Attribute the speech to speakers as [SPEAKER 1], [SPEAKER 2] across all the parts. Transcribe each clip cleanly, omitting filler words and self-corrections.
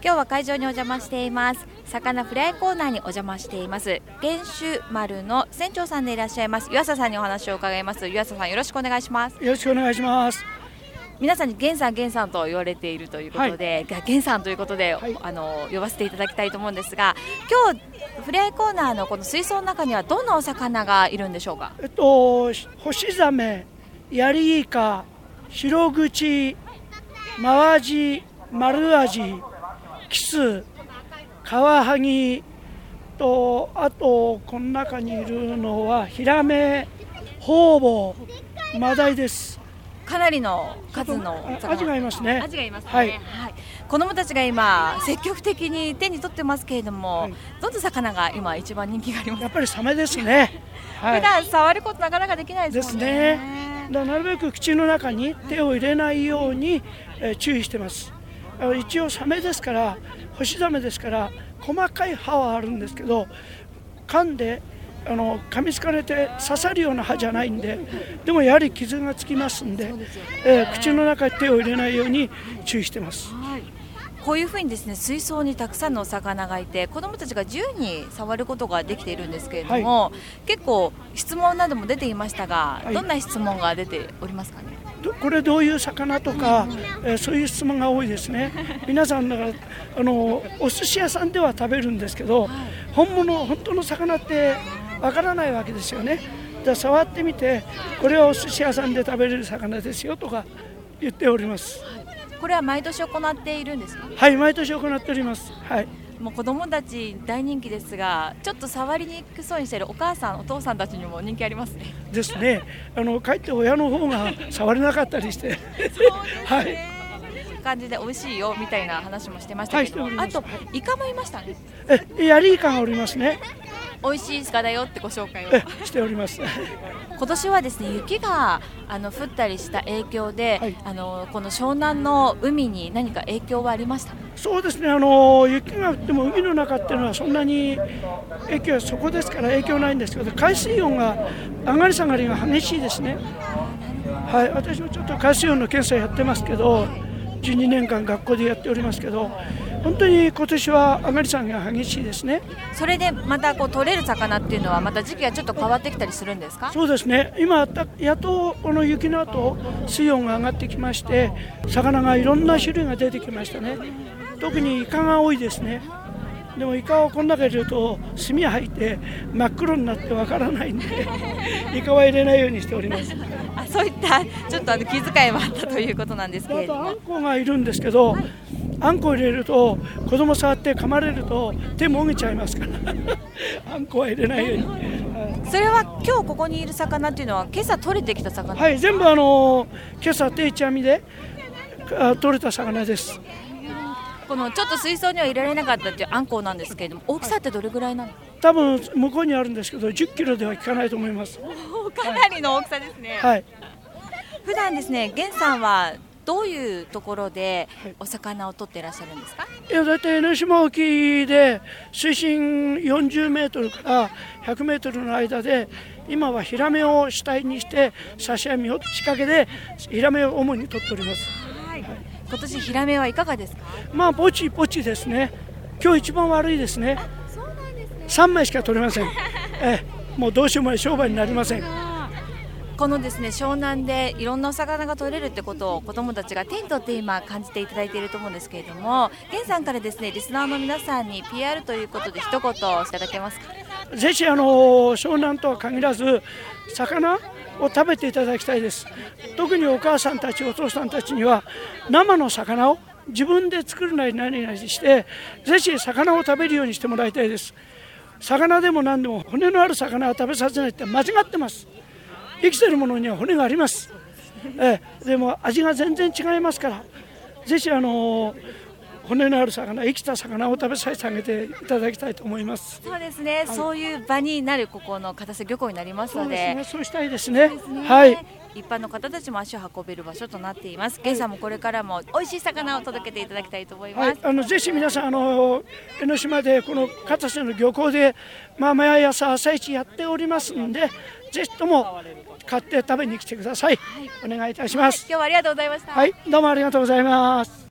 [SPEAKER 1] 今日は会場にお邪魔しています。魚フライコーナーにお邪魔しています。源州丸の船長さんでいらっしゃいます湯浅さんにお話を伺います。湯浅さん、よろしくお願いします。
[SPEAKER 2] よろしくお願いします。
[SPEAKER 1] 皆さんに源さんと言われているということで、源さんということで、呼ばせていただきたいと思うんですが、今日フライコーナーのこの水槽の中にはどんなお魚がいるんでしょうか？
[SPEAKER 2] 干しザメ、ヤリイカ、白口、マワジ、丸アジ、キス、カワハギと、あとこの中にいるのはヒラメ、ホウボウ、マダイです。
[SPEAKER 1] かなりの数の
[SPEAKER 2] アジがいますね。
[SPEAKER 1] アジがいますね。
[SPEAKER 2] はい。
[SPEAKER 1] 子どもたちが今積極的に手に取ってますけれども、どんな魚が今一番人気がありますか？
[SPEAKER 2] やっぱりサメですね。
[SPEAKER 1] 普段触ることなかなかできないですもんね。
[SPEAKER 2] ですね。なるべく口の中に手を入れないように、注意してます。一応サメですから、干しザメですから細かい歯はあるんですけど、噛んで噛みつかれて刺さるような歯じゃないんで、でもやはり傷がつきますんで、口の中に手を入れないように注意してます。
[SPEAKER 1] こういうふうにですね、水槽にたくさんのお魚がいて、子どもたちが自由に触ることができているんですけれども、結構質問なども出ていましたが、どんな質問が出ておりますかね？
[SPEAKER 2] これどういう魚とか、そういう質問が多いですね。皆さんだからお寿司屋さんでは食べるんですけど、本当の魚ってわからないわけですよね。じゃあ触ってみて、これはお寿司屋さんで食べれる魚ですよとか言っております。
[SPEAKER 1] これは毎年行っているんですか？
[SPEAKER 2] はい、毎年行っております。はい。
[SPEAKER 1] もう子どもたち大人気ですが、ちょっと触りにくそうにしているお母さんお父さんたちにも人気ありますね。
[SPEAKER 2] ですね。かえって親の方が触れなかったりして。
[SPEAKER 1] そうですね。はい。感じで美味しいよみたいな話もしてましたけど、あとイカもいましたね。
[SPEAKER 2] ヤリイカがおりますね。
[SPEAKER 1] 美味しいイカだよってご紹介を
[SPEAKER 2] しております。
[SPEAKER 1] 今年はですね、雪が降ったりした影響で、この湘南の海に何か影響はありました？
[SPEAKER 2] そうですね。雪が降っても海の中っていうのはそんなに影響はそこですから影響ないんですけど、海水温が上がり下がりが激しいですね。はい、私もちょっと海水温の検査やってますけど、12年間学校でやっておりますけど、本当に今年は上がり下がりが激しいですね。
[SPEAKER 1] それでまた取れる魚っていうのはまた時期がちょっと変わってきたりするんですか？
[SPEAKER 2] そうですね。今やっとこの雪の後水温が上がってきまして、魚がいろんな種類が出てきましたね。特にイカが多いですね。でもイカをこの中に入れると炭入って真っ黒になってわからないんでイカは入れないようにしております。
[SPEAKER 1] そういったちょっと気遣いもあったということなんですけれども、
[SPEAKER 2] あんこがいるんですけど、あんこ入れると子供触って噛まれると手もげちゃいますからあんこは入れないように。
[SPEAKER 1] それは今日ここにいる魚っていうのは今朝取れてきた魚？
[SPEAKER 2] はい、全部今朝定置網で取れた魚です。
[SPEAKER 1] このちょっと水槽には入れられなかったっていうあんこうなんですけれども、大きさってどれぐらいなの？
[SPEAKER 2] 多分向こうにあるんですけど10キロでは効かないと思います。
[SPEAKER 1] かなりの大きさですね。
[SPEAKER 2] はい。
[SPEAKER 1] 普段ですね、源さんはどういうところでお魚を取っていらっしゃるんですか？
[SPEAKER 2] だいたい江ノ島沖で水深40メートルから100メートルの間で、今はヒラメを主体にして刺し網を仕掛けでヒラメを主に取っております。
[SPEAKER 1] 今年ヒラメはいかがですか？
[SPEAKER 2] まあぼちぼちですね。今日一番悪いですね。
[SPEAKER 1] そうなんですね。
[SPEAKER 2] 3枚しか取れません。もうどうしようもない商売になりません。
[SPEAKER 1] このですね、湘南でいろんなお魚が取れるってことを子どもたちが手に取って今感じていただいていると思うんですけれども、源さんからですね、リスナーの皆さんに PR ということで一言いただけますか？
[SPEAKER 2] ぜひ湘南とは限らず魚を食べていただきたいです。特にお母さんたちお父さんたちには生の魚を自分で作るなり何々してぜひ魚を食べるようにしてもらいたいです。魚でも何でも骨のある魚は食べさせないって間違ってます。生きてるものには骨があります。でも味が全然違いますから、ぜひ骨のある魚、生きた魚を食べさせてあげていただきたいと思います。
[SPEAKER 1] そうですね、そういう場になるここの片瀬漁港になりますので、
[SPEAKER 2] そうしたいですね。はい。
[SPEAKER 1] 一般の方たちも足を運べる場所となっています。源さんもこれからも美味しい魚を届けていただきたいと思います。
[SPEAKER 2] ぜひ皆さん江ノ島でこの片瀬の漁港で毎朝朝市やっておりますので、ぜひとも買って食べに来てください。お願いいたします。
[SPEAKER 1] 今日はありがとうございました。
[SPEAKER 2] はい、どうもありがとうございます。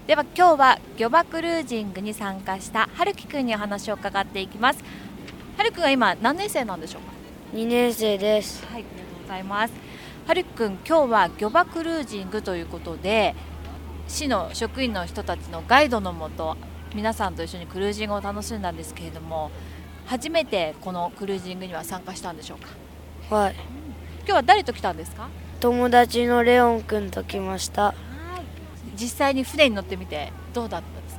[SPEAKER 1] では今日は漁場クルージングに参加した春樹くんにお話を伺っていきます。春樹くんは今何年生なんでしょうか
[SPEAKER 3] 2年生です。
[SPEAKER 1] はい、ありがとうございます。春樹くん、今日は漁場クルージングということで市の職員の人たちのガイドのもと皆さんと一緒にクルージングを楽しんだんですけれども、初めてこのクルージングには参加したんでしょうか？
[SPEAKER 3] はい。
[SPEAKER 1] 今日は誰と来たんですか？
[SPEAKER 3] 友達のレオンくんと来ました。
[SPEAKER 1] 実際に船に乗ってみてどうだったです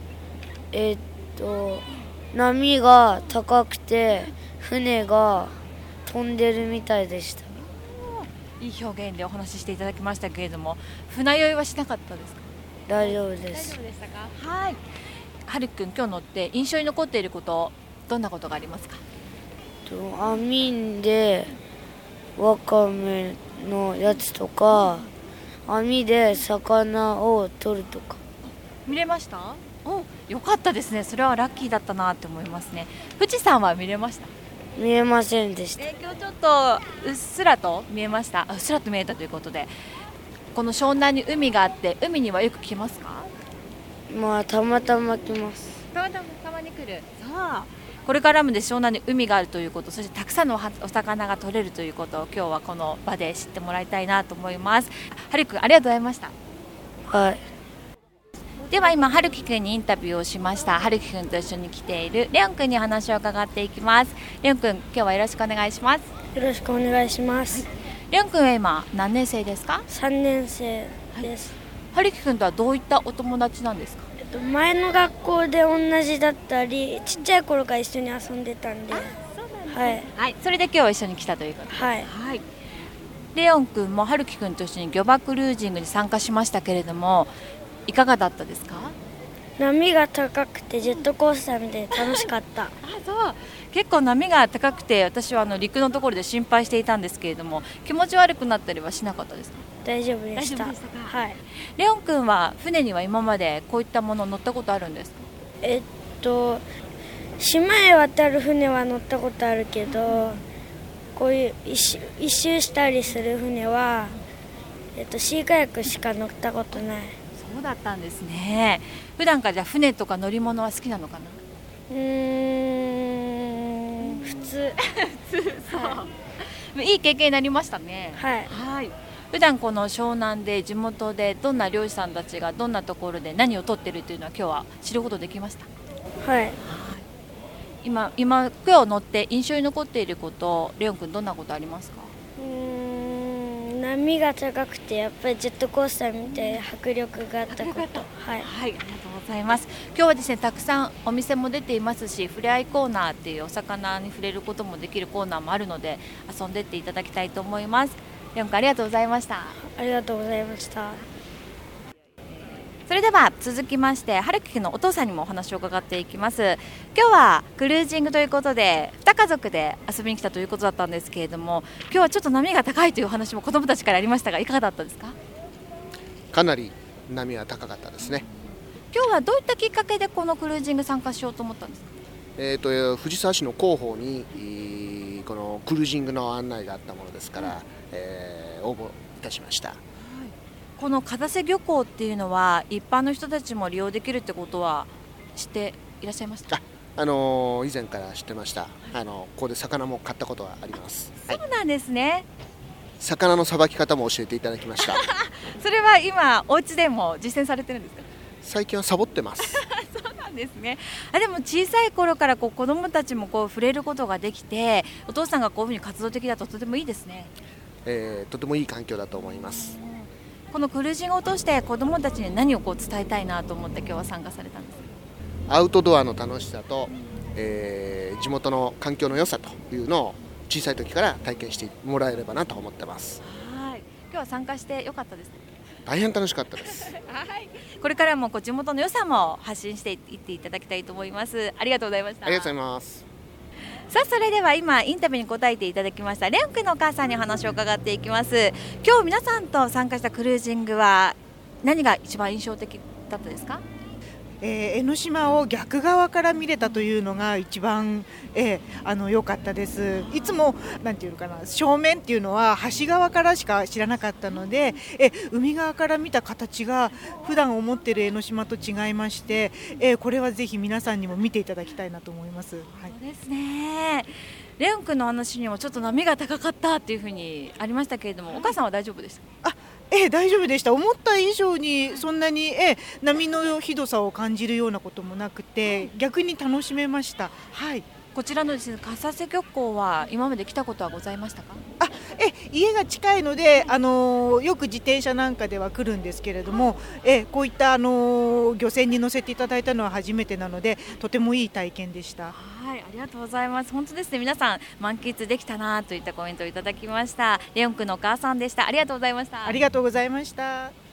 [SPEAKER 1] か？
[SPEAKER 3] 波が高くて船が飛んでるみたいでした。
[SPEAKER 1] いい表現でお話ししていただきましたけれども、船酔いはしなかったですか？
[SPEAKER 3] 大丈夫です。
[SPEAKER 1] 大丈夫でしたか？はい。春樹くん、今日乗って印象に残っていること、どんなことがありますか？
[SPEAKER 3] 網でワカメのやつとか、網で魚を取るとか。
[SPEAKER 1] 見れました？よかったですね。それはラッキーだったなって思いますね。富士山は見れました？
[SPEAKER 3] 見えませんでした。
[SPEAKER 1] 今日ちょっとうっすらと見えました。うっすらと見えたということで、この湘南に海があって、海にはよく来ますか？
[SPEAKER 3] まあたまたま来ます。
[SPEAKER 1] たまに来る。さあ、これからもで湘南に海があるということ、そしてたくさんのお魚が取れるということを今日はこの場で知ってもらいたいなと思います。春樹くん、ありがとうございました。
[SPEAKER 3] はい。
[SPEAKER 1] では今春樹くんにインタビューをしました。春樹くんと一緒に来ているレオンくんに話を伺っていきます。レオンくん、今日はよろしくお願いします。
[SPEAKER 3] よろしくお願いします。
[SPEAKER 1] レオンくんは今何年生ですか
[SPEAKER 3] 3年生です。
[SPEAKER 1] 春樹くんとはどういったお友達なんですか？
[SPEAKER 3] 前の学校で同じだったり、ちっちゃい頃から一緒に遊んでたんで、はい、
[SPEAKER 1] それで今日は一緒に来たということで、
[SPEAKER 3] はい、
[SPEAKER 1] レオンくんも春樹くんと一緒に漁場クルージングに参加しましたけれども、いかがだったですか？
[SPEAKER 3] 波が高くてジェットコースターみたいで楽しかった。
[SPEAKER 1] そう、結構波が高くて私は陸のところで心配していたんですけれども、気持ち悪くなったりはしなかったですか？
[SPEAKER 3] 大丈夫でした。はい。
[SPEAKER 1] レオン君は船には今までこういったもの乗ったことあるんですか？
[SPEAKER 3] 島へ渡る船は乗ったことあるけど、こういう一周したりする船は、シーカヤックしか乗ったことない。
[SPEAKER 1] そうだったんですね。普段からじゃあ船とか乗り物は好きなのかな？
[SPEAKER 3] 普通
[SPEAKER 1] そう、はい、いい経験になりましたね。
[SPEAKER 3] はい。
[SPEAKER 1] 普段この湘南で地元でどんな漁師さんたちがどんなところで何を取っているというのは今日は知ることできました。
[SPEAKER 3] はい。
[SPEAKER 1] 今日乗って印象に残っていること、レオン君どんなことありますか？
[SPEAKER 3] 波が高くてやっぱりジェットコースターみたいな迫力があったこと。はい、
[SPEAKER 1] ありがとうございます。今日はですね、たくさんお店も出ていますし、ふれあいコーナーっていうお魚に触れることもできるコーナーもあるので遊んでっていただきたいと思います。レオン君、ありがとうございました。
[SPEAKER 3] ありがとうございました。
[SPEAKER 1] それでは続きまして春樹くんのお父さんにもお話を伺っていきます。今日はクルージングということで2家族で遊びに来たということだったんですけれども、今日はちょっと波が高いというお話も子どもたちからありましたが、いかがだったですか？
[SPEAKER 4] かなり波は高かったですね。
[SPEAKER 1] 今日はどういったきっかけでこのクルージング参加しようと思ったんですか？
[SPEAKER 4] 藤沢市の広報にこのクルージングの案内があったものですから、応募いたしました。
[SPEAKER 1] この片瀬漁港っていうのは一般の人たちも利用できるってことは知っていらっしゃいました？
[SPEAKER 4] 以前から知ってました。ここで魚も買ったことはあります。
[SPEAKER 1] そうなんですね。
[SPEAKER 4] 魚のさばき方も教えていただきました。
[SPEAKER 1] それは今お家でも実践されてるんですか？
[SPEAKER 4] 最近はサボってます。
[SPEAKER 1] そうなんですね。でも小さい頃から子どもたちも触れることができて、お父さんがこういうふうに活動的だととてもいいですね。
[SPEAKER 4] とてもいい環境だと思います。
[SPEAKER 1] このクルージングを通して子どもたちに何を伝えたいなと思って今日は参加されたんですか？
[SPEAKER 4] アウトドアの楽しさと、地元の環境の良さというのを小さい時から体験してもらえればなと思ってます。
[SPEAKER 1] はい、今日は参加してよかったですね。
[SPEAKER 4] 大変楽しかったです。
[SPEAKER 1] はい、これからも地元の良さも発信していっていただきたいと思います。ありがとうございました。
[SPEAKER 4] ありがとうございます。
[SPEAKER 1] さあ、それでは今インタビューに答えていただきましたレオン君のお母さんにお話を伺っていきます。今日皆さんと参加したクルージングは何が一番印象的だったですか？
[SPEAKER 5] 江ノ島を逆側から見れたというのが一番良かったです。いつもなんていうのかな、正面っていうのは橋側からしか知らなかったので、海側から見た形が普段思っている江ノ島と違いまして、これはぜひ皆さんにも見ていただきたいなと思います。はい、
[SPEAKER 1] そうですね。レオン君の話にもちょっと波が高かったっていうふうにありましたけれども、お母さんは大丈夫ですか？
[SPEAKER 5] 大丈夫でした。思った以上にそんなに、波のひどさを感じるようなこともなくて、逆に楽しめました。はい、
[SPEAKER 1] こちらのですね、笠瀬漁港は今まで来たことはございましたか？
[SPEAKER 5] 家が近いので、よく自転車なんかでは来るんですけれども、こういった、漁船に乗せていただいたのは初めてなので、とてもいい体験でした。
[SPEAKER 1] はい、ありがとうございます。本当ですね、皆さん満喫できたなといったコメントをいただきました。レオン君のお母さんでした。ありがとうございました。
[SPEAKER 5] ありがとうございました。